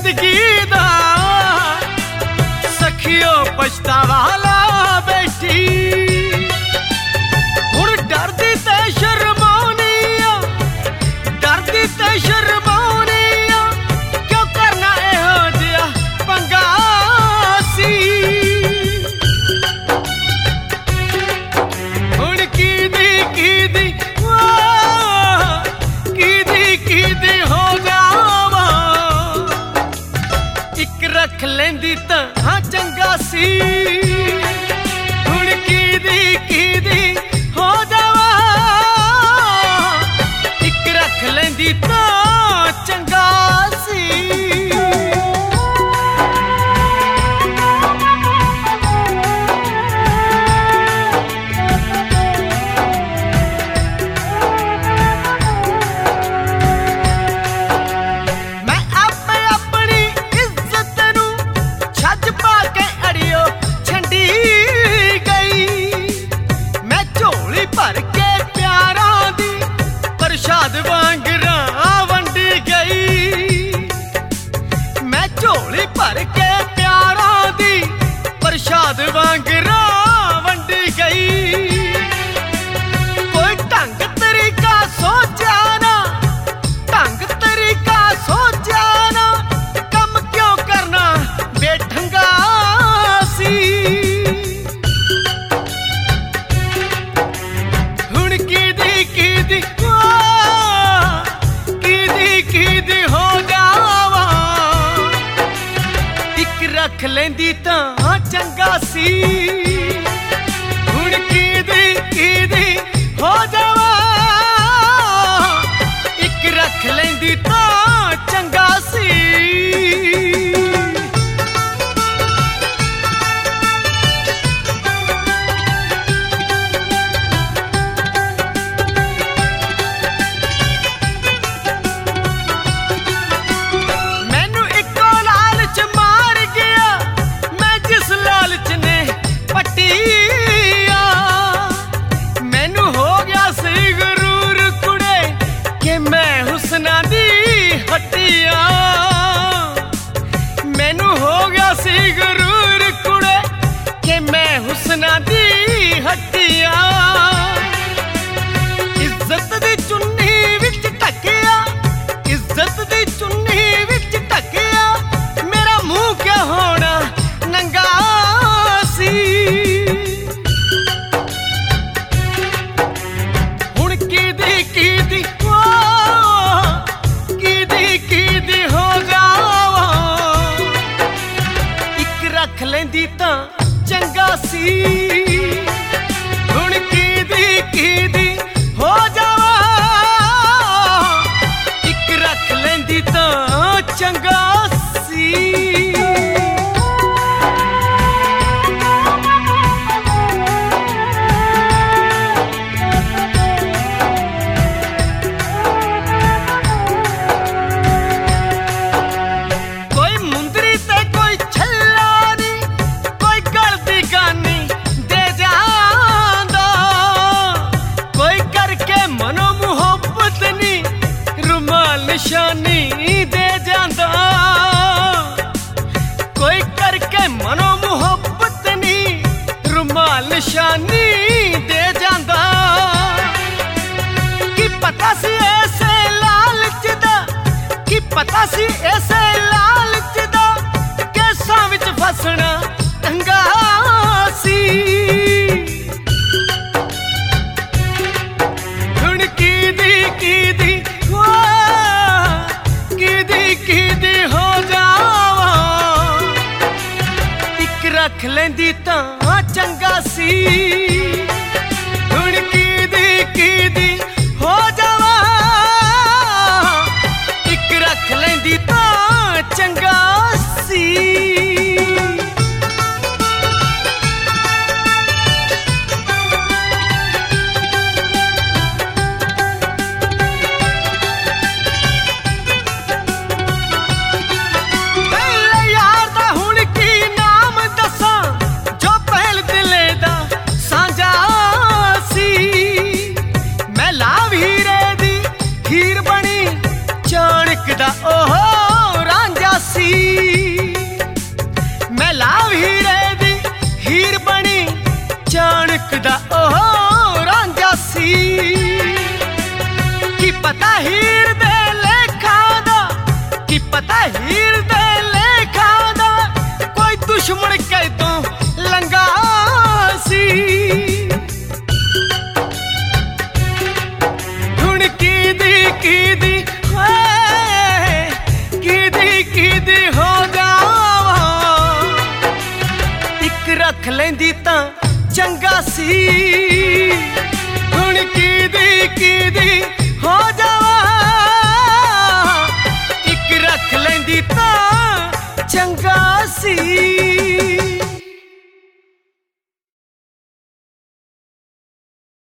जिंदगी दा सखियो पछतावा ला बैठी हुण डरदी ते शर्माउनी आ डरदी ते शर्माउनी आ क्यों करना इहो जिहा पंगा सी हुण कीदी हो जावा इक रख लेंदी तां चंगा सी हुण कीदी हो जावा इक रख लेंदी तां चंगा सी प्रसाद वांगरा वंडी गई मैं झोली भर के प्यारा दी प्रसाद वांगरा वंडी गई कोई ढंग तरीका सोचा ना ढंग तरीका सोचा ना कम क्यों करना बेढंगा सी हुण कीदी हो जावा इक रख लेंदी तां चंगा सी हुण कीदी हो जावा इक रख लेंदी तां चंगा सी मैनू हो गया सी गरूर कुड़े कि मैं हुस्ना दी हट्टिया मैनू हो गया सी गरूर कुड़े कि मैं हुस्ना दी हट्टिया इज्जत दी चुन्नी विच ढकिया इज्जत दी चुन्नी विच ढकिया मेरा मुंह क्या होना नंगा सी हुण कीदी हो जावा इक रख लेंदी तां चंगा सी हुण कीदी हो जावा इक रख लेंदी तां चंगा सी निशानी दे जांदा कोई करके मनो मुहब्बत नी रुमाल निशानी दे जांदा की पता सी ऐसे लालच दा की पता सी ऐसे लालच दा केसां विच फसना ढंगा सी हुण कीदी हो जावा इक रख लेंदी तां चंगा सी हुण कीदी हो जावा इक रख लेंदी तां चंगा सी हीर बनी चाणक दा ओहो रांझा सी। मैं लाव हीरे दी हीर बनी चाणक दा ओह रांझा सी। की पता हीर दे लेखा दा, की पता हीर दे लेखा दा कोई दुश्मन कह तो लंगा सी। हुण कीदी हो जावा, इक रख लेंदी तां चंगा सी। हुण कीदी हो जावा, इक रख लेंदी तां चंगा सी।